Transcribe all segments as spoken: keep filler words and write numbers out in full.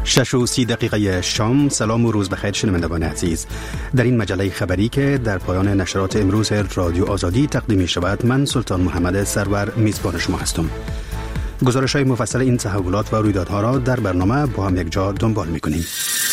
شش و سی دقیقه شام. سلام و روز بخیر شنوندگان عزیز. در این مجله خبری که در پایان نشرات امروز رادیو آزادی تقدیم می شود، من سلطان محمد سرور میزبان شما هستم. گزارش های مفصل این تحولات و رویدادها را در برنامه با هم یک جا دنبال می کنیم.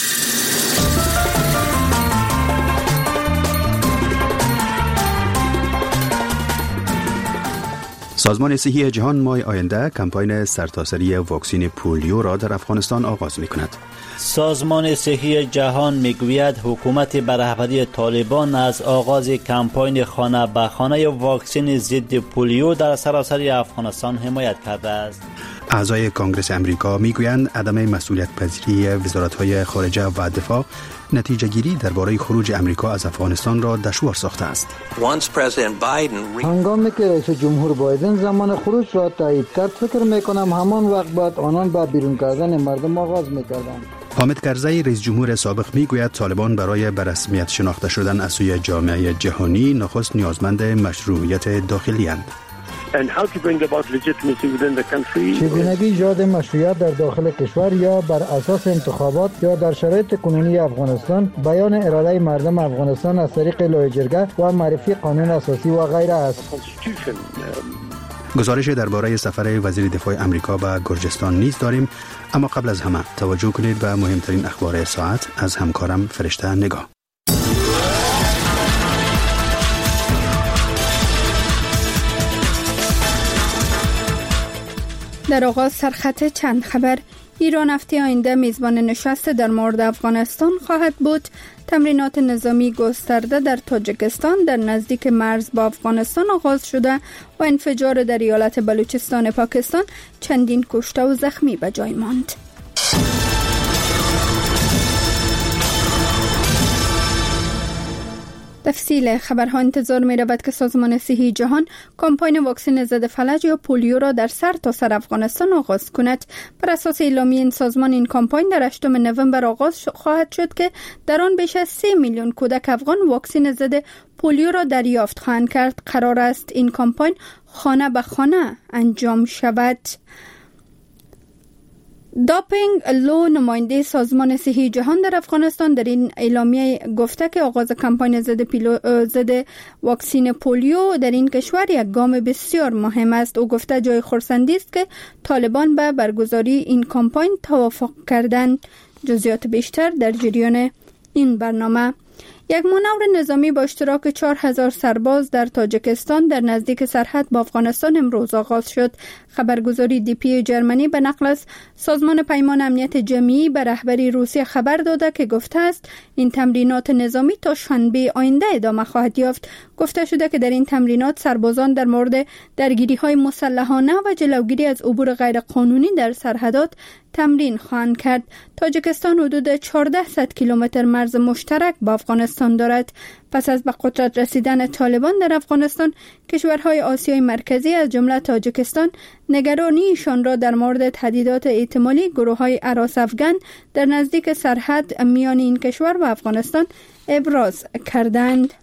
سازمان صحی جهان ماه آینده کمپاین سرتاسری واکسن پولیو را در افغانستان آغاز می کند. سازمان صحی جهان می گوید حکومت به رهبری طالبان از آغاز کمپاین خانه به خانه واکسن ضد پولیو در سراسر افغانستان حمایت کرده است. اعضای کانگرس امریکا می گویند عدم مسئولیت پذیری وزارت‌های خارجه و دفاع نتیجه گیری درباره خروج امریکا از افغانستان را دشوار ساخته است. هنگامی که رئیس جمهور بایدن زمان خروج را تایید کرد، فکر میکنم همان وقت بعد آنان با بیرون کردن مردم آغاز میکردند. حامد کرزی رئیس جمهور سابق میگوید طالبان برای به رسمیت شناخته شدن از سوی جامعه جهانی نخست نیازمند مشروعیت داخلی اند. چگونگی ایجاد مشروعیت در داخل کشور یا بر اساس انتخابات یا در شرایط کنونی افغانستان، بیان اراده مردم افغانستان از طریق لایحه‌جرگه و معرفی قانون اساسی و غیره است. گزارش درباره سفر وزیر دفاع امریکا به گرجستان نیز داریم، اما قبل از همه توجه کنید به مهمترین اخبار ساعت از همکارم فرشته نگاه. در آغاز سرخط چند خبر. ایران هفته آینده میزبان نشست در مورد افغانستان خواهد بود. تمرینات نظامی گسترده در تاجیکستان در نزدیک مرز با افغانستان آغاز شده و انفجار در ایالت بلوچستان پاکستان چندین کشته و زخمی به جای ماند. تفصیل خبرها انتظار می رود که سازمان صحی جهان کمپاین واکسن ضد فلج یا پولیو را در سر تا سر افغانستان آغاز کند. بر اساس اعلامیه این سازمان، این کمپاین در هشتم نوامبر آغاز خواهد شد که در آن بیش از سه میلیون کودک افغان واکسن ضد پولیو را دریافت خواهند کرد. قرار است این کمپاین خانه به خانه انجام شود. داپینگ لو، نماینده سازمان صحی جهان در افغانستان، در این اعلامیه گفته که آغاز کمپاین ضد ضد واکسن پولیو در این کشور یک گام بسیار مهم است. او گفته جای خرسندی است که طالبان به برگزاری این کمپاین توافق کردند. جزئیات بیشتر در جریان این برنامه. یک مانور نظامی با اشتراک چهار هزار سرباز در تاجیکستان در نزدیک سرحد با افغانستان امروز آغاز شد. خبرگزاری دی پی جرمنی به نقل از سازمان پیمان امنیت جمعی به رهبری روسیه خبر داده که گفته است این تمرینات نظامی تا شنبه آینده ادامه خواهد یافت. گفته شده که در این تمرینات سربازان در مورد درگیری‌های مسلحانه و جلوگیری از عبور غیرقانونی در سرحدات تمرین خواهند کرد. تاجیکستان حدود چهارصد کیلومتر مرز مشترک با افغانستان دارد. پس از به قدرت رسیدن طالبان در افغانستان، کشورهای آسیای مرکزی از جمله تاجیکستان نگرانیشان را در مورد تهدیدات احتمالی گروه‌های اراس افغان در نزدیک سرحد میان این کشور و افغانستان ابراز کردند.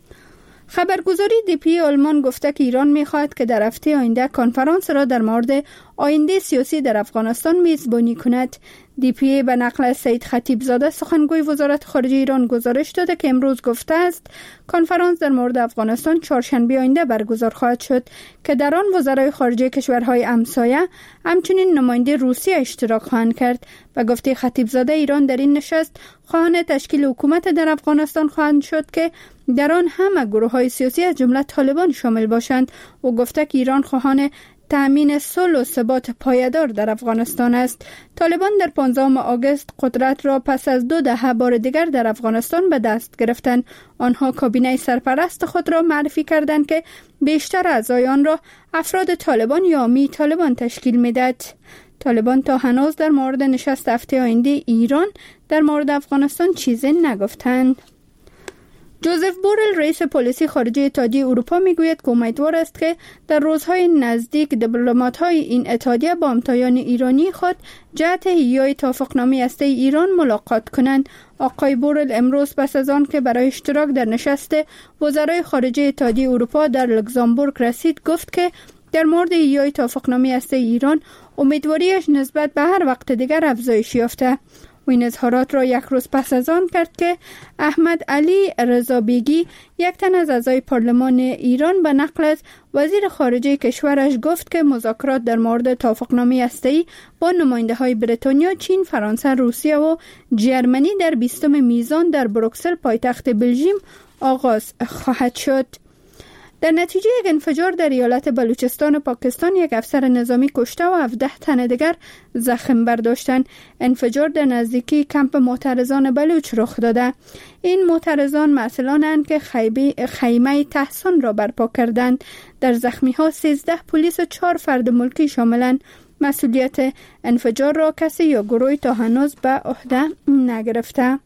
خبرگزاری دی پی آلمان گفته که ایران می‌خواهد که در هفته آینده کنفرانس را در مورد آینده سیاسی در افغانستان میزبانی کند. دی پی به نقل از سید خطیبزاده سخنگوی وزارت خارجه ایران گزارش داده که امروز گفته است کنفرانس در مورد افغانستان چهارشنبه آینده برگزار خواهد شد که در آن وزرای خارجه کشورهای همسایه همچنین نماینده روسیه اشتراک خواهند کرد. و گفته خطیبزاده ایران در این نشست خواهان تشکیل حکومت در افغانستان خواهند شد که در آن همه گروه‌های سیاسی از جمله طالبان شامل باشند. و گفته که ایران خواهان تأمین صلح و ثبات پایدار در افغانستان است. طالبان در پانزدهم آگوست قدرت را پس از دو دهه بار دیگر در افغانستان به دست گرفتند. آنها کابینه سرپرست خود را معرفی کردند که بیشتر اعضای آن را افراد طالبان یا می طالبان تشکیل می‌دهد. طالبان تا هنوز در مورد نشست هفته آینده ایران در مورد افغانستان چیزی نگفتند. جوزف بورل رئیس پلیسی خارجه اتحادیه اروپا میگوید که امیدوار است که در روزهای نزدیک دیپلمات‌های این اتحادیه با همتایان ایرانی خود جهت احیای توافقنامه هسته‌ای ایران ملاقات کنند. آقای بورل امروز پس از آن که برای اشتراک در نشست وزرای خارجه اتحادیه اروپا در لوکزامبورگ رسید گفت که در مورد ایجای توافقنامه هسته‌ای ایران امیدواریش نسبت به هر وقت دیگر افزایش یافته. و این اظهارات را یک روز پس از آن کرد که احمد علی رضا بیگی، یک تن از اعضای پارلمان ایران، به نقل از وزیر خارجه کشورش گفت که مذاکرات در مورد توافقنامه هسته‌ای با نماینده های بریتانیا، چین، فرانسه، روسیه و جرمنی در بیستم میزان در بروکسل پایتخت بلژیم آغاز خواهد شد. در نتیجه یک انفجار در ایالت بلوچستان و پاکستان یک افسر نظامی کشته و هفده تن دیگر زخم برداشتند. انفجار در نزدیکی کمپ معترضان بلوچ رخ داده. این معترضان مسئولانند که خیمه تحصن را برپا کردند. در زخمی ها سیزده پلیس و چهار فرد ملکی شاملند. مسئولیت انفجار را کسی یا گروهی تا هنوز به عهده نگرفته.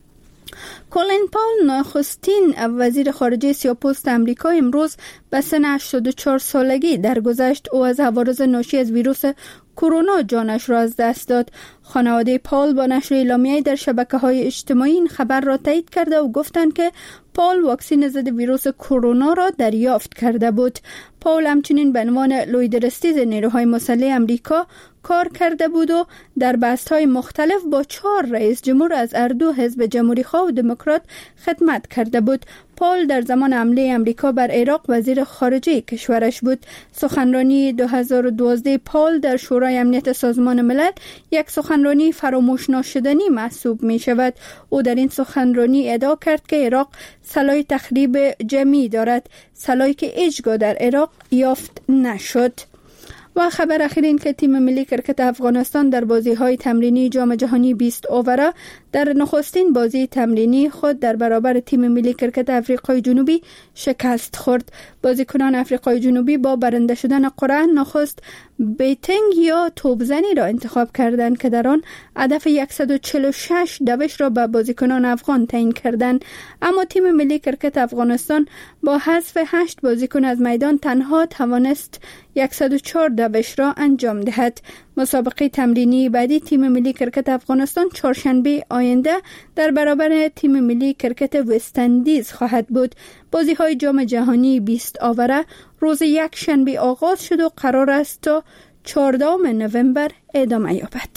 کولین پاول، نخستین وزیر خارجه سیاه‌پوست آمریکا، امروز به سن هشتاد و چهار سالگی درگذشت. او از عوارض ناشی از ویروس کرونا جانش را از دست داد. خانواده پاول با نشر اعلامیه‌ای در شبکه‌های اجتماعی این خبر را تایید کرده و گفتند که پاول واکسن ضد ویروس کرونا را دریافت کرده بود. پاول همچنین به عنوان لویدرستیز نیروهای مسلح آمریکا کار کرده بود و در بست‌های مختلف با چهار رئیس جمهور از هر دو حزب جمهوری‌خواه و دموکرات خدمت کرده بود. پاول در زمان حمله آمریکا بر عراق وزیر خارجه کشورش بود. سخنرانی دو هزار و دوازده پاول در شورای امنیت سازمان ملل یک سخنرانی فراموش ناشدنی محسوب می شود. او در این سخنرانی ادعا کرد که عراق سلاح تخریب جمعی دارد، سلاحی که هیچگاه در عراق یافت نشد. و خبر اخیر این که تیم ملی کرکت افغانستان در بازی‌های تمرینی جام جهانی بیست اووره در نخستین بازی تمرینی خود در برابر تیم ملی کرکت آفریقای جنوبی شکست خورد. بازیکنان آفریقای جنوبی با برنده شدن قرعه نخست بیتینگ یا توپزنی را انتخاب کردند که در آن هدف صد و چهل و شش دوش را به بازیکنان افغان تعیین کردند. اما تیم ملی کرکت افغانستان با حذف هشت بازیکن از میدان تنها توانست صد و چهار دوش را انجام دهد. مسابقه تمرینی بعدی تیم ملی کرکت افغانستان چهارشنبه آینده در برابر تیم ملی کرکت وست اندیز خواهد بود. بازی های جام جهانی بیست آوره روز یک شنبه آغاز شد و قرار است تا چهاردهم نوامبر ادامه یابد.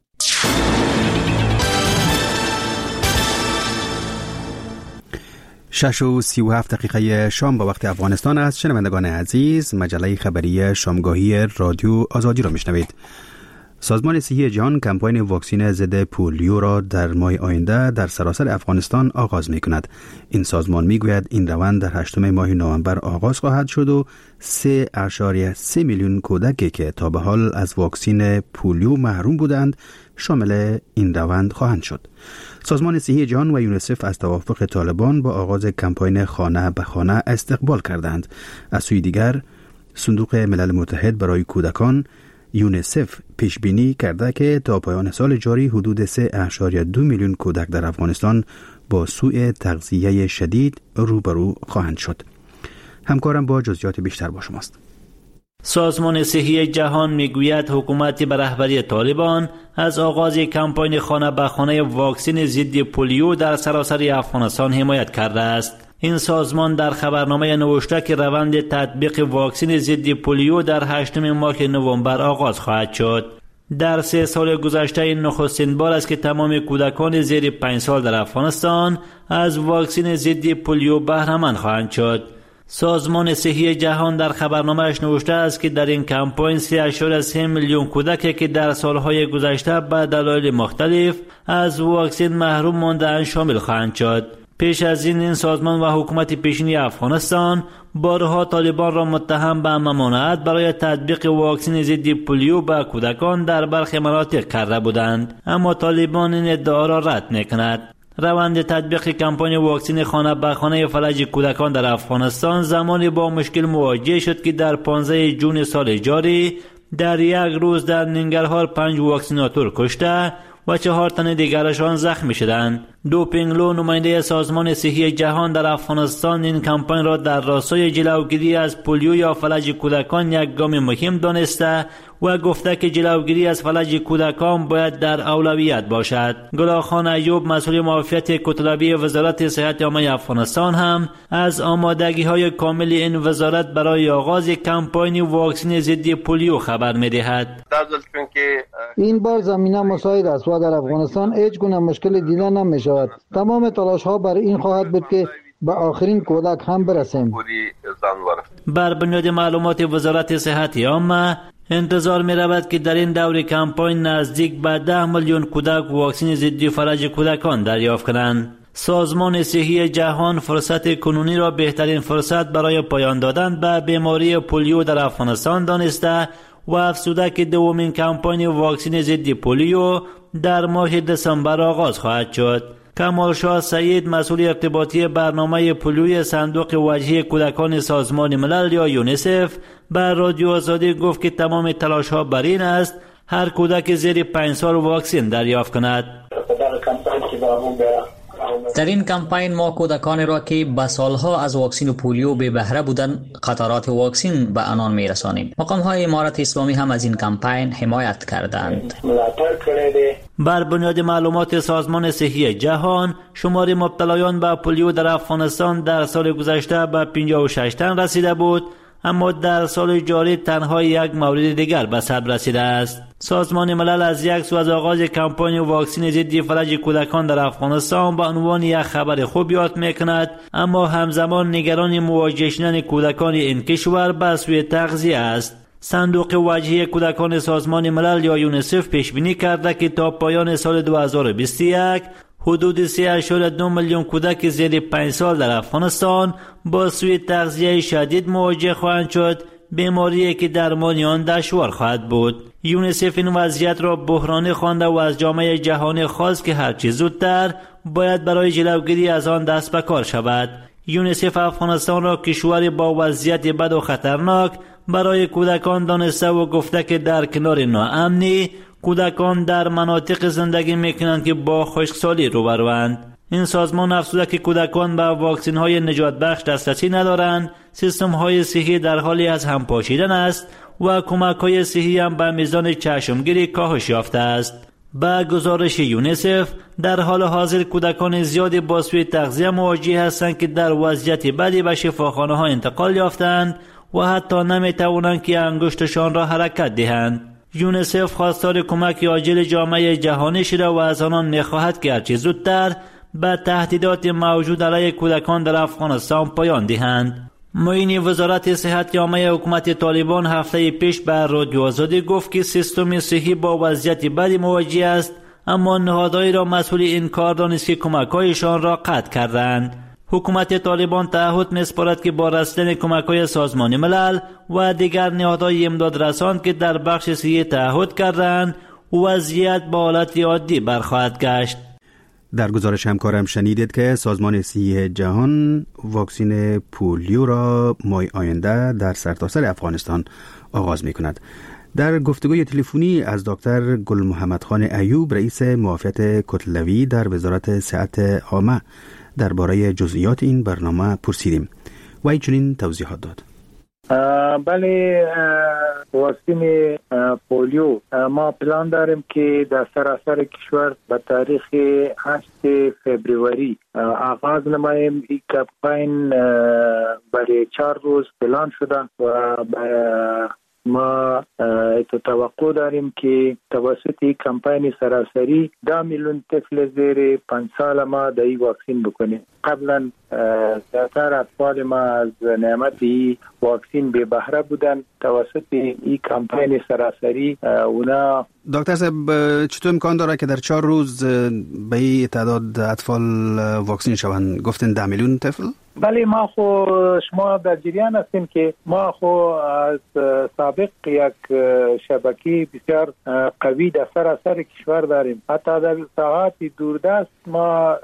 شش و سی و هفت دقیقه شام با وقت افغانستان است. شنوندگان عزیز، مجله خبری شامگاهی رادیو آزادی را میشنوید. سازمان صحی جهان کمپاین واکسن ضد پولیو را در ماه آینده در سراسر افغانستان آغاز می کند. این سازمان می گوید این روند در هشتم ماه نوامبر آغاز خواهد شد و سه اشاریه سه میلیون کودکی که تا به حال از واکسن پولیو محروم بودند شامل این روند خواهند شد. سازمان صحی جهان و یونیسف از توافق طالبان با آغاز کمپاین خانه به خانه استقبال کردند. از سوی دیگر صندوق ملل متحد برای کودکان یونیسف پیش بینی کرده که تا پایان سال جاری حدود سه اشاریه دو میلیون کودک در افغانستان با سوء تغذیه شدید روبرو خواهند شد. همکارم با جزئیات بیشتر با شماست. سازمان صحی جهان میگوید حکومت به رهبری طالبان از آغاز کمپاین خانه به خانه واکسن ضد پولیو در سراسر افغانستان حمایت کرده است. این سازمان در خبرنامه نوشته که روند تطبیق واکسن ضد پولیو در هشتم ماه نوامبر آغاز خواهد شد. در سه سال گذشته این نخستین بار است که تمام کودکان زیر پنج سال در افغانستان از واکسن ضد پولیو بهره مند خواهند شد. سازمان صحی جهان در خبرنامه‌اش نوشته است که در این کمپاین سه اشاریه سه میلیون کودک که در سالهای گذشته به دلایل مختلف از واکسن محروم مانده‌اند شامل خواهند شد. پیش از این این سازمان و حکومت پیشین افغانستان بارها طالبان را متهم به ممانعت برای تطبیق واکسن ضد پولیو به کودکان در برخی مناطق کرده بودند، اما طالبان این ادعا را رد می‌کند. روند تطبیق کمپاین واکسن خانه به خانه فلج کودکان در افغانستان زمانی با مشکل مواجه شد که در پانزده ژوئن سال جاری در یک روز در ننگرهار پنج واکسیناتور کشته و چهار تن دیگرشان زخمی شدند. دوپینگلو نماینده سازمان صحی جهان در افغانستان این کمپاین را در راستای جلوگیری از پولیو یا فلج کودکان یک گام مهم دانسته و گفته که جلوگیری از فلج کودکان باید در اولویت باشد. گلاخان ایوب مسئول معافیت کتلبی وزارت صحت عامه افغانستان هم از آمادگی های کامل این وزارت برای آغاز کمپاین واکسن ضد پولیو خبر می‌دهد. این بار زمینه مساعد است و در افغانستان هیچ گونه مشکل دیده نمی‌شود. تمام تلاش ها بر این خواهد بود که به آخرین کودک هم برسیم. بر بنیاد معلومات وزارت صحت عامه انتظار می رود که در این دور کمپاین نزدیک به ده میلیون کودک واکسن ضد فلج کودکان دریافت کنند. سازمان صحی جهان فرصت کنونی را بهترین فرصت برای پایان دادن به بیماری پولیو در افغانستان دانسته و افزوده که دومین کمپاین واکسن ضد پولیو در ماه دسامبر آغاز خواهد شد. کمال شاه سعید مسئول ارتباطی برنامه پولیوی صندوق وجهی کودکان سازمان ملل یا یونیسف بر رادیو آزادی گفت که تمام تلاش ها بر این است هر کودک زیر پنج سال واکسن دریافت کند. در این کمپاین ما کودکانی را که به سالها از واکسن پولیو بی بهره بودند قطرات واکسن به آنان میرسانیم. مقام های امارت اسلامی هم از این کمپاین حمایت کردند. بر بنیاد معلومات سازمان صحی جهان شمار مبتلایان به پولیو در افغانستان در سال گذشته به پنجاه و شش تن رسیده بود، اما در سال جاری تنها یک مورد دیگر به ثبت رسیده است. سازمان ملل از یک سو از آغاز کمپاین واکسن ضد فلج کودکان در افغانستان به عنوان یک خبر خوب یاد میکند، اما همزمان نگران مواجه شدن کودکان این کشور به سوی تغذیه است. صندوق وجهی کودکان سازمان ملل یا یونیسف پیش بینی کرده که تا پایان سال دو هزار و بیست و یک حدود سه اشاریه دو میلیون کودک زیر پنج سال در افغانستان با سوی تغذیه شدید مواجه خواهند شد، بیماری که درمان آن دشوار خواهد بود. یونیسف این وضعیت را بحرانی خوانده و از جامعه جهانی خواست که هرچه زودتر باید برای جلوگیری از آن دست به کار شود. یونیسف افغانستان را کشوری با وضعیت بد و خطرناک برای کودکان دانسته و گفته که در کنار ناامنی کودکان در مناطق زندگی میکنند که با خشکسالی روبروند. این سازمان افزوده که کودکان به واکسن های نجات بخش دسترسی ندارند، سیستم های صحی در حالی از هم پاشیدن است و کمک های صحی هم به میزان چشمگیری کاهش یافته است. با گزارش یونیسف در حال حاضر کودکان زیادی با سوی تغذیه مواجه هستند که در وضعیت بدی به شفاخانه ها انتقال یافتند و حتی نمیتوانند که انگشتشان را حرکت دهند. یونیسف خواستار کمک عاجل جامعه جهانی شده و از آنان می‌خواهد که هرچه زودتر به تهدیدات موجود علیه کودکان در افغانستان پایان دهند. معین وزارت صحت عامه حکومت طالبان هفته پیش به رادیو آزادی گفت که سیستم صحی با وضعیت بدی مواجه است، اما نهادهایی را مسئول این کار دانست که کمک‌هایشان را قطع کردند. حکومت طالبان تعهد می‌سپارد که با رسیدن کمک‌های سازمان ملل و دیگر نهادهای امداد رسان که در بخش صحی تعهد کردند وضعیت به حالت عادی برخواهد گشت. در گزارش همکارم شنیدید که سازمان صحی جهان واکسن پولیو را ماه آینده در سرتاسر افغانستان آغاز می‌کند. در گفتگوی تلفنی از دکتر گل محمد خان ایوب رئیس معافیت کتلوی در وزارت صحت عامه درباره جزئیات این برنامه پرسیدیم و این چنین توضیحات داد. بله، واکسن پولیو ما پلان داریم که در سراسر کشور به تاریخ هشت فبروری آغاز نماییم. این کمپاین برای چهار روز پلان شده و ما توقع داریم که توسط این کمپاین سراسری ده میلیون طفل زیر پنج سال ما در این واکسن بکنیم. قبلا زیادتر اطفال ما از نعمت این واکسن بی بهره بودن. توسط این کمپاین سراسری اونا دکتر صاحب چطور امکان داره که در چهار روز به این تعداد اطفال واکسین شوند؟ گفتن ده میلیون طفل؟ بله، ما خو شما در جریان هستیم که ما خو از سابق یک شبکه بسیار قوی در سراسر کشور داریم. حتی در ساعات دوردست ما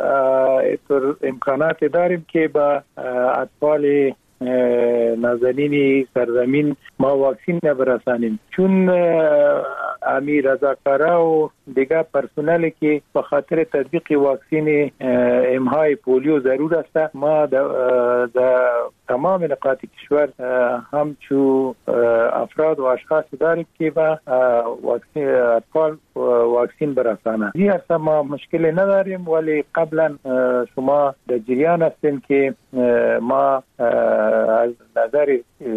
امکانات داریم که با اطفال نازنین سرزمین ما واکسین برسانیم، چون امی رضاکاره و دیگر پرسنلی که به خاطر تطبیق واکسین امهای پولیو ضرور است، ما در تمام نقاط کشور همچو افراد و اشخاص داریم که به واکسین اطفال واکسین برسانند. این اصلا ما مشکلی نداریم، ولی قبلا شما در جریان هستین که ما از نظر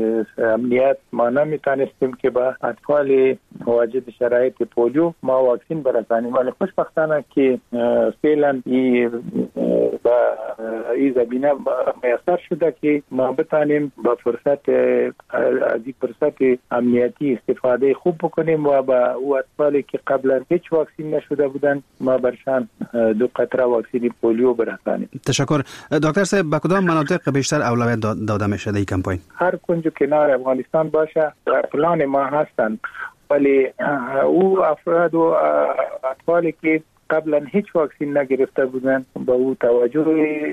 امنیت ما نمیتونستیم که به اطفال واجد شرایط پولیو ما واکسین برسانیم، ولی خوشبختانه که فعلا این با این زمینه میسر شده که ما بتانیم با فرصت از این فرصت امنیتی استفاده خوب بکنیم و با او اطفالی که قبلا هیچ واکسین نشده بودن ما برشان دو قطره واکسین پولیو برسانیم. تشکر. دکتر صاحب، به کدام مناطق بیشتر اولویت داده میشه در این کمپاین؟ هر کنج کنار افغانستان باشه پلان ما هستند، ولی او افراد و اطفالی که قبلا هیچ واکسین نگرفته بودن با او توجه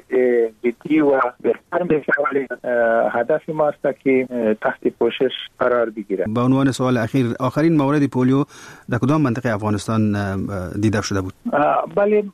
جدی و بهتر میشه، ولی هدف ما است که تحت پوشش قرار بگیره. با عنوان سوال اخیر، آخرین مورد پولیو در کدام منطقه افغانستان دیده شده بود؟ بله،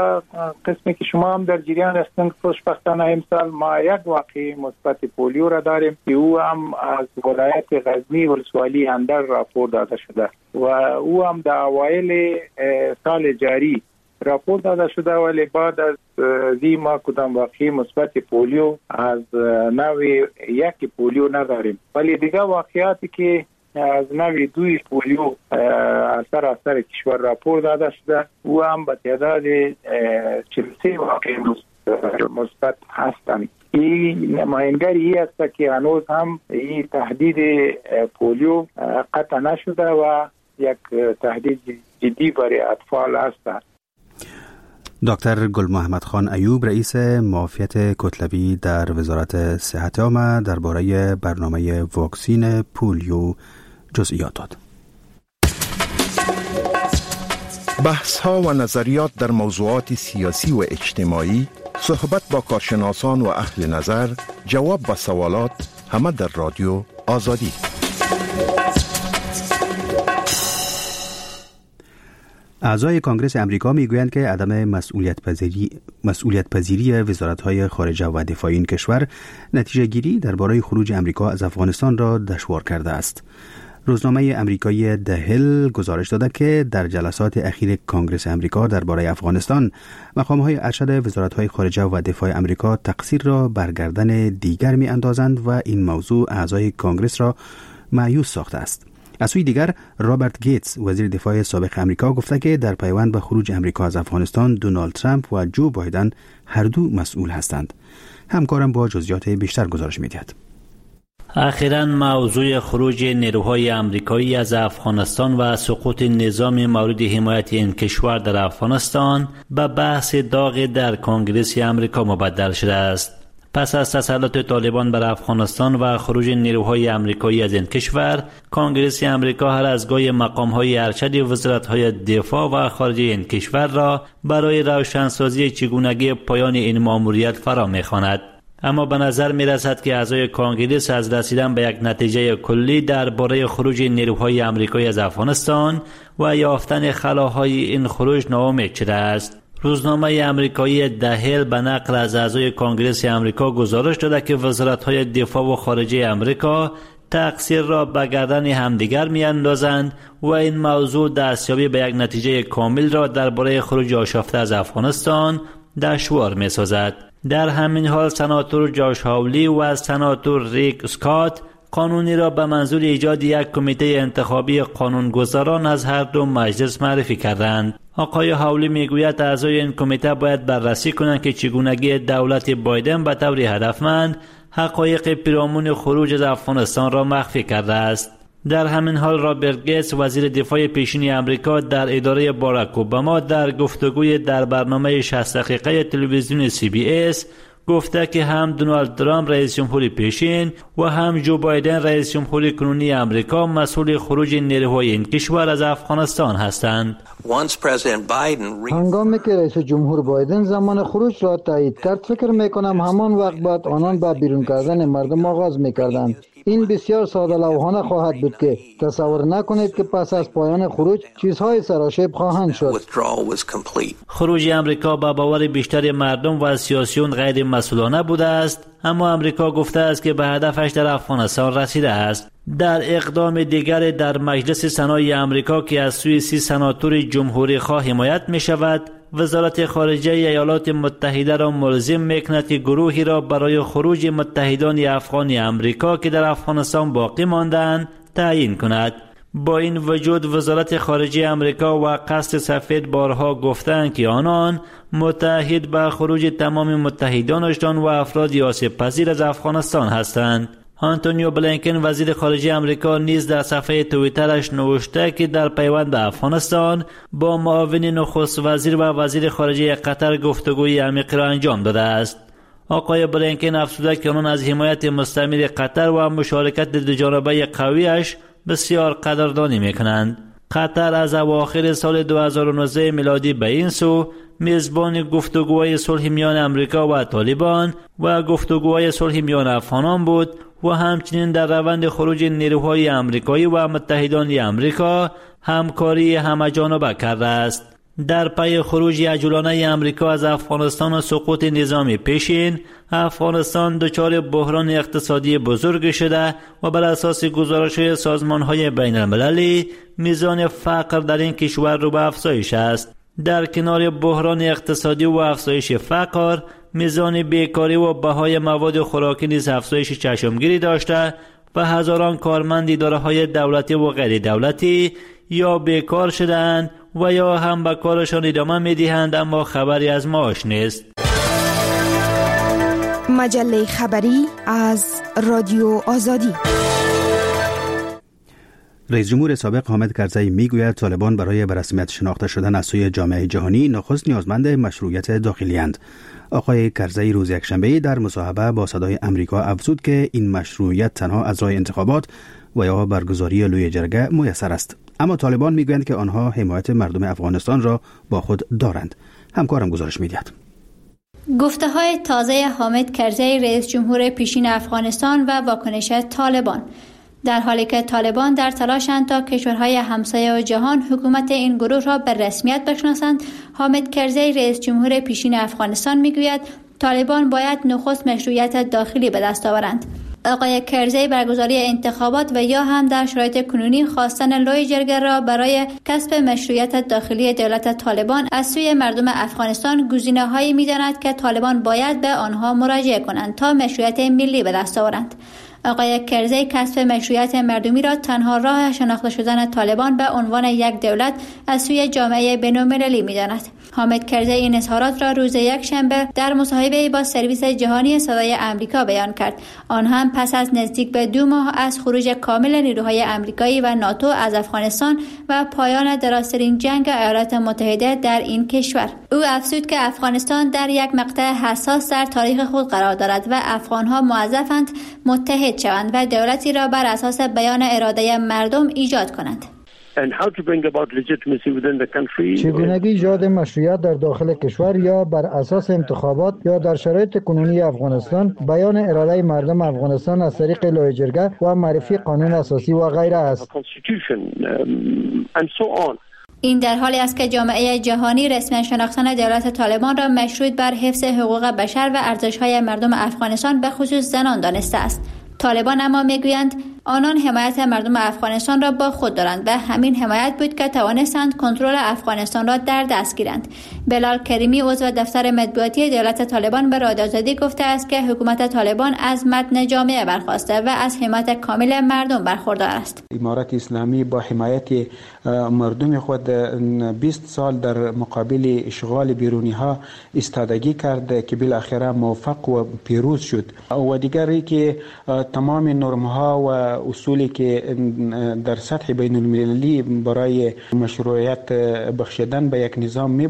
قسمی که شما هم در جریان هستند، خوشبختانه امسال ما یک واقعه مثبت پولیو را داریم که او هم از ولایت غزنی ولسوالی اندر راپور داده شده و او هم در اوایل سال جاری راپور داده شده، ولی بعد از زی ما کدام واقعی مثبت پولیو از نوع یک پولیو نداریم، ولی دیگه واقعیاتی که از نوع دوی پولیو اثر اثر کشور راپور داده شده او هم به تعداد چهل و سه واقعی مثبت هستند. این نمایندگی است که هنوز هم این تهدید پولیو قطع نشده و یک تهدید جدی برای اطفال است. دکتر گل محمد خان ایوب، رئیس معافیت کتلوی در وزارت صحت عامه، درباره برنامه واکسین پولیو جزئیات داد. بحث ها و نظریات در موضوعات سیاسی و اجتماعی، صحبت با کارشناسان و اهل نظر، جواب به سوالات، همه در رادیو آزادی. اعضای کنگره امریکا میگویند که عدم مسئولیت پذیری مسئولیت پذیری وزارت‌های خارجه و دفاع این کشور نتیجه گیری درباره خروج امریکا از افغانستان را دشوار کرده است. روزنامه امریکایی د هیل گزارش داده که در جلسات اخیر کنگره امریکا درباره افغانستان، مقام‌های ارشد وزارت‌های خارجه و دفاع امریکا تقصیر را بر گردن دیگر می‌اندازند و این موضوع اعضای کنگره را مایوس ساخته است. از سوی دیگر، رابرت گیتس، وزیر دفاع سابق امریکا، گفته که در پیوند به خروج امریکا از افغانستان دونالد ترامپ و جو بایدن هر دو مسئول هستند. همکارم با جزئیات بیشتر گزارش می‌دهد. اخیراً موضوع خروج نیروهای امریکایی از افغانستان و سقوط نظام مورد حمایت این کشور در افغانستان به بحث داغ در کنگره امریکا مبدل شده است. پس از تسلط طالبان بر افغانستان و خروج نیروهای امریکایی از این کشور، کنگره امریکا هر از گاهی مقام‌های ارشد وزارت‌های دفاع و خارجه این کشور را برای روشنسازی چگونگی پایان این مأموریت فرا می‌خواند. اما به نظر می رسد که اعضای کنگره از رسیدن به یک نتیجه کلی درباره خروج نیروهای امریکایی از افغانستان و یافتن خلاهای این خروج ناامید شده است. روزنامه امریکایی د هیل به نقل از اعضای کنگره امریکا گزارش داده که وزارت‌های دفاع و خارجه امریکا تقصیر را به گردن همدیگر می‌اندازند و این موضوع دستیابی به یک نتیجه کامل را درباره خروج آشفته از افغانستان دشوار می‌سازد. در همین حال سناتور جاش هاولی و سناتور ریک اسکات قانونی را به منظور ایجاد یک کمیته انتخابی قانونگذاران از هر دو مجلس معرفی کردند. آقای هاولی میگوید اعضای این کمیته باید بررسی کنند که چگونگی دولت بایدن به طور هدفمند حقایق پیرامون خروج از افغانستان را مخفی کرده است. در همین حال رابرت گیتس، وزیر دفاع پیشین امریکا در اداره باراک اوباما، در گفتگوی در برنامه شصت دقیقه تلویزیون سی بی اس گفته که هم دونالد ترامپ رئیس جمهور پیشین و هم جو بایدن رئیس جمهور کنونی امریکا مسئول خروج نیروهای این کشور از افغانستان هستند. هنگامی که رئیس جمهور بایدن زمان خروج را تایید کرد، فکر میکنم همان وقت بعد آنان با بیرون کردن مردم آغاز میکردند. این بسیار ساده لوحانه خواهد بود که تصور نکنید که پس از پایان خروج چیزهای سراشیب خواهند شد. خروج امریکا به باور بیشتر مردم و سیاسیون غیر مسئولانه بوده است، اما امریکا گفته است که به هدفش در افغانستان رسیده است. در اقدام دیگر در مجلس سنای امریکا که از سوی سی سناتور جمهوری خواه حمایت می شود، وزارت خارجه ایالات متحده را ملزم میکند که گروهی را برای خروج متحدان افغان امریکا که در افغانستان باقی ماندند تعیین کند. با این وجود وزارت خارجه امریکا و قصد سفید بارها گفتند که آنان متحد به خروج تمام متحدانشان و افراد آسیب پذیر از افغانستان هستند. آنتونیو بلینکن وزیر خارجه امریکا نیز در صفحه توییترش نوشته که در پیوند به افغانستان با معاون نخست وزیر و وزیر خارجه قطر گفتگوی عمیق را انجام داده است. آقای بلینکن افزوده که آنان از حمایت مستمر قطر و مشارکت دوجانبه قویش بسیار قدردانی میکنند. قطر از اواخر سال دو هزار و نوزده میلادی به این سو میزبان گفتگوهای صلح میان امریکا و طالبان و گفتگوهای صلح میان افغانان بود و همچنین در روند خروج نیروهای امریکایی و متحدان امریکا همکاری همه‌جانبه کرده است. در پی خروج عجولانه امریکا از افغانستان و سقوط نظام پیشین، افغانستان دچار بحران اقتصادی بزرگ شده و بر اساس گزارش‌های سازمان‌های بین‌المللی میزان فقر در این کشور رو به افزایش است. در کنار بحران اقتصادی و افزایش فقر، میزان بیکاری و بهای مواد خوراکی نیز افزایش چشمگیری داشته و هزاران کارمند اداره‌های دولتی و غیر دولتی یا بیکار شده‌اند و یا هم به کارشان ادامه می‌دهند اما خبری از معاش نیست. مجله خبری از رادیو آزادی. رئیس جمهور سابق حامد کرزی میگوید طالبان برای به رسمیت شناخته شدن از سوی جامعه جهانی نخست نیازمند مشروعیت داخلی اند. آقای کرزی روز یکشنبه در مصاحبه با صدای امریکا افزود که این مشروعیت تنها از راه انتخابات و یا برگزاری لوی جرگه میسر است. اما طالبان میگویند که آنها حمایت مردم افغانستان را با خود دارند. همکارم گزارش میدهد. گفته های تازه حامد کرزی رئیس جمهور پیشین افغانستان و واکنش طالبان در حالی که طالبان در تلاشند تا کشورهای همسایه و جهان حکومت این گروه را به رسمیت بشناسند، حامد کرزی رئیس جمهور پیشین افغانستان میگوید طالبان باید نخست مشروعیت داخلی به دست آورند. آقای کرزی برگزاری انتخابات و یا هم در شرایط کنونی خواستن لوی جرگه را برای کسب مشروعیت داخلی دولت طالبان از سوی مردم افغانستان گزینه‌هایی می‌داند که طالبان باید به آنها مراجعه کنند تا مشروعیت ملی به دست آورند. آقای کرزی کسب مشروعیت مردمی را تنها راه شناخته شدن طالبان به عنوان یک دولت از سوی جامعه بین‌المللی می‌داند. حامد کرزی این اظهارات را روز یکشنبه در مصاحبه با سرویس جهانی صدای امریکا بیان کرد. آن هم پس از نزدیک به دو ماه از خروج کامل نیروهای امریکایی و ناتو از افغانستان و پایان درازترین جنگ ایالات متحده در این کشور. او افزود که افغانستان در یک مقطع حساس در تاریخ خود قرار دارد و افغانها موظفند متحد شوند و دولتی را بر اساس بیان اراده مردم ایجاد کنند. چگونگی ایجاد مشروعیت در داخل کشور یا بر اساس انتخابات یا در شرایط کنونی افغانستان بیان اراده مردم افغانستان از طریق لوی جرگه و معرفی قانون اساسی و غیره است. این در حالی است که جامعه جهانی رسما شناختن دولت طالبان را مشروط بر حفظ حقوق بشر و ارزش‌های مردم افغانستان به خصوص زنان دانسته است. طالبان اما میگویند آنان حمایت مردم افغانستان را با خود دارند و همین حمایت بود که توانستند کنترل افغانستان را در دست گیرند. بلال کریمی عضو دفتر مطبوعاتی دولت طالبان به رادیو آزادی گفته است که حکومت طالبان از متن جامعه برخاسته و از حمایت کامل مردم برخوردار است. امارت اسلامی با حمایت مردم خود بیست سال در مقابل اشغال بیرونی ها ایستادگی کرد که بالاخره موفق و پیروز شد. و دیگری که تمام نرم ها و اصولی که در سطح بین المللی برای مشروعیت بخشیدن به یک نظام می باشه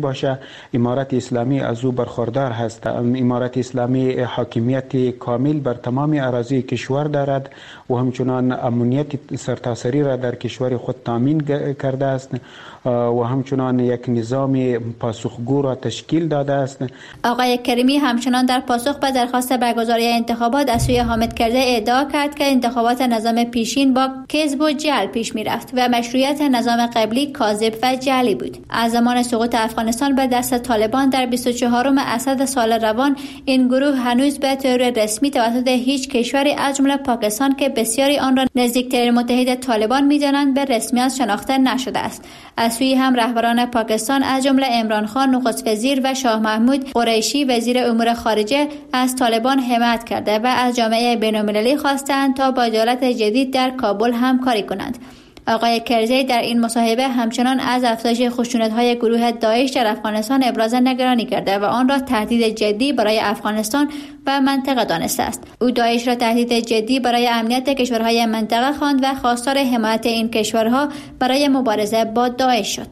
امارت اسلامی از او برخوردار هست. امارت اسلامی حاکمیت کامل بر تمام اراضی کشور دارد و همچنان امنیت سرتاسری را در کشور خود تامین کرده است و همچنان یک نظام پاسخگو را تشکیل داده است. آقای کریمی همچنان در پاسخ به درخواست برگزاری انتخابات از سوی حامد کرزی ادعا کرد که انتخابات نظام پیشین با کذب و جعل پیش می رفت و مشروعیت نظام قبلی کاذب و جعلی بود. از زمان سقوط افغانستان به دست طالبان در بیست و چهارم اسد سال روان این گروه هنوز به طور رسمی توسط هیچ کشوری از جمله پاکستان که بسیاری آن را نزدیکترین متحد طالبان می‌دانند به رسمیت شناخته نشده است. از سوی هم رهبران پاکستان از جمله عمران خان نخست وزیر و شاه محمود قریشی وزیر امور خارجه از طالبان حمایت کرده و از جامعه بین‌المللی خواستند تا با دولت جدید در کابل همکاری کنند. آقای کرزی در این مصاحبه همچنان از افزایش خشونت‌های گروه داعش در افغانستان ابراز نگرانی کرده و آن را تهدید جدی برای افغانستان و منطقه دانسته است. او داعش را تهدید جدی برای امنیت کشورهای منطقه خواند و خواستار حمایت این کشورها برای مبارزه با داعش شد.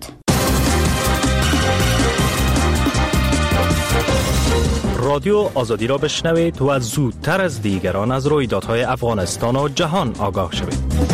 رادیو آزادی را بشنوید و زودتر از دیگران از رویدادهای افغانستان و جهان آگاه شوید.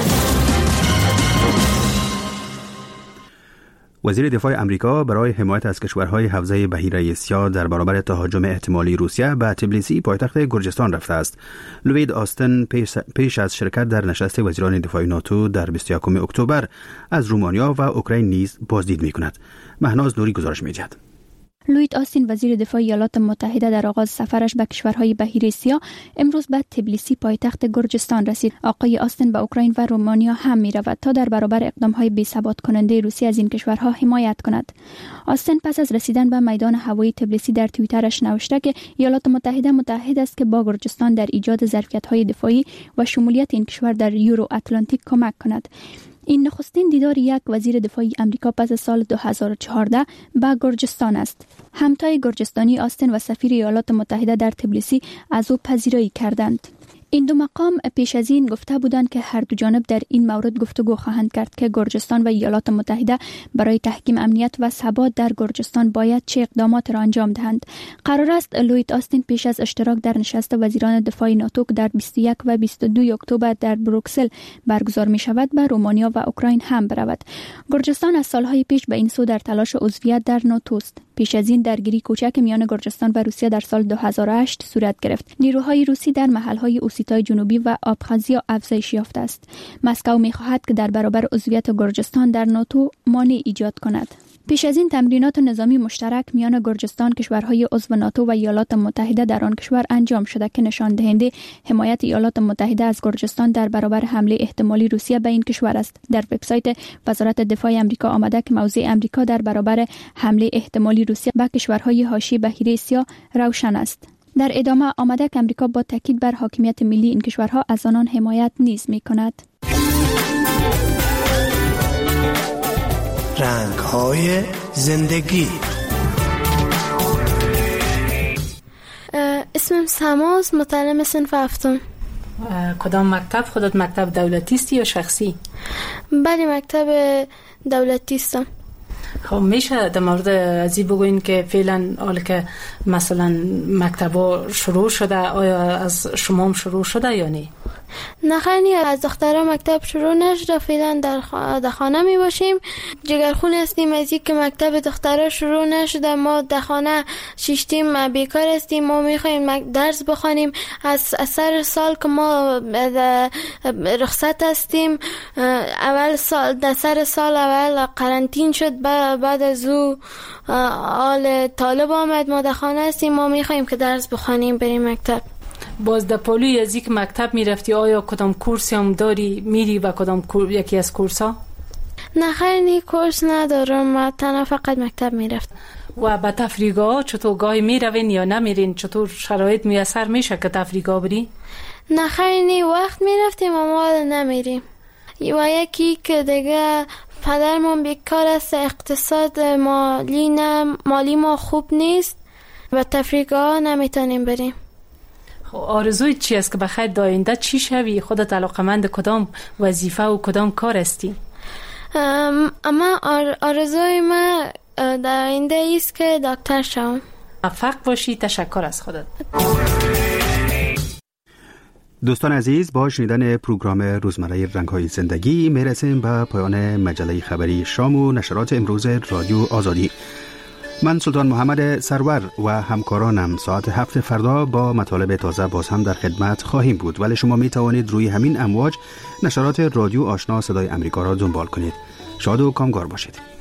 وزیر دفاع امریکا برای حمایت از کشورهای حوزه بحیره سیاه در برابر تهاجم احتمالی روسیه به تبلیسی پایتخت گرجستان رفته است. لوید آستن پیش از شرکت در نشست وزیران دفاع ناتو در بیست و یکم اکتبر از رومانیا و اوکراین نیز بازدید می‌کند. مهناز نوری گزارش می‌دهد. لوید آستین وزیر دفاع ایالات متحده در آغاز سفرش به کشورهای بحیره سیاه امروز به تبلیسی پایتخت گرجستان رسید. آقای آستین به اوکراین و رومانیا هم می رود تا در برابر اقدامهای بی‌ثبات کننده روسیه از این کشورها حمایت کند. آستین پس از رسیدن به میدان هوایی تبلیسی در توییترش نوشته که ایالات متحده متحد است که با گرجستان در ایجاد ظرفیت‌های دفاعی و شمولیت این کشور در یورو اتلانتیک کمک کند. این نخستین دیدار یک وزیر دفاعی امریکا پس از سال دو هزار و چهارده به گرجستان است. همتای گرجستانی آستین و سفیر ایالات متحده در تبلیسی از او پذیرایی کردند. این دو مقام پیش از این گفته بودند که هر دو جانب در این مورد گفتگو خواهند کرد که گرجستان و ایالات متحده برای تحکیم امنیت و ثبات در گرجستان باید چه اقدامات را انجام دهند. قرار است لوید آستین پیش از اشتراک در نشست وزیران دفاع ناتو که در بیست و یک و بیست و دو اکتبر در بروکسل برگزار می شود به رومانیا و اوکراین هم برود. گرجستان از سالهای پیش به این سو در تلاش عضویت در ناتو است. پیش از این درگیری کوچک میان گرجستان و روسیه در سال دو هزار و هشت صورت گرفت. نیروهای روسی در محلهای اوسیتای جنوبی و آبخازیا افزایش یافته است. مسکو می‌خواهد که در برابر عضویت گرجستان در ناتو مانع ایجاد کند. پیش از این تمرینات نظامی مشترک میان گرجستان، کشورهای عضو ناتو و ایالات متحده در آن کشور انجام شده که نشان دهنده حمایت ایالات متحده از گرجستان در برابر حمله احتمالی روسیه به این کشور است. در وبسایت وزارت دفاع آمریکا آمده که موضع آمریکا در برابر حمله احتمالی روسیه به کشورهای حاشیه بحیره سیاه روشن است. در ادامه آمده که آمریکا با تاکید بر حاکمیت ملی این کشورها از آنان حمایت نیز می‌کند. رنگ‌های زندگی. اسمم سماز، متعلم صنف هفتم. کدام مکتب؟ خودت مکتب دولتی است یا شخصی؟ بله، مکتب دولتی استم. خب میشه در مورد ازی بگوین که فعلا حالا که مثلا مکتبا شروع شده، آیا از شما هم شروع شده یا نه؟ نه خیلی از دخترها مکتب شروع نشده، فعلا در, خ... در خانه می باشیم. جگرخون هستیم از یک که مکتب دخترها شروع نشده. ما در خانه شیشتیم بیکار هستیم. ما می خواهیم درس بخوانیم. از سر سال که ما رخصت هستیم، اول سال در سر سال اول قرنطین شد، بعد از او آل طالب آمد. ما در خانه هستیم. ما می خواهیم که درس بخوانیم بریم مکتب. باز در پالوی از یک مکتب می رفتی، آیا کدام کورسی هم داری میری و کدام کور... یکی از کورس ها؟ نه خیلی کورس ندارم، من تنها فقط مکتب می رفت. و به تفریح‌ها چطور گاهی می روین یا نمیرین؟ چطور شرایط میسر میشه که تفریح‌ها بری؟ نه خیلی وقت می رفتیم اما نمیریم. و یکی که دیگه پدرمون بیکار است، اقتصاد مالی نه مالی ما خوب نیست و تفریح‌ها نمیتونیم بریم. آرزوی چی است که بخیر در آینده چی شوی؟ خودت علاقمند کدام وظیفه و کدام کار هستی؟ اما آر آرزوی من در آینده است که دکتر شوم. موفق باشی. تشکر از خودت. دوستان عزیز، با شنیدن پروگرام روزمره رنگ‌های زندگی میرسیم به پایان مجله خبری شام و نشرات امروز رادیو آزادی. من سلطان محمد سرور و همکارانم ساعت هفت فردا با مطالب تازه باز هم در خدمت خواهیم بود، ولی شما می توانید روی همین امواج نشرات رادیو آشنا صدای امریکا را دنبال کنید. شاد و کامگار باشید.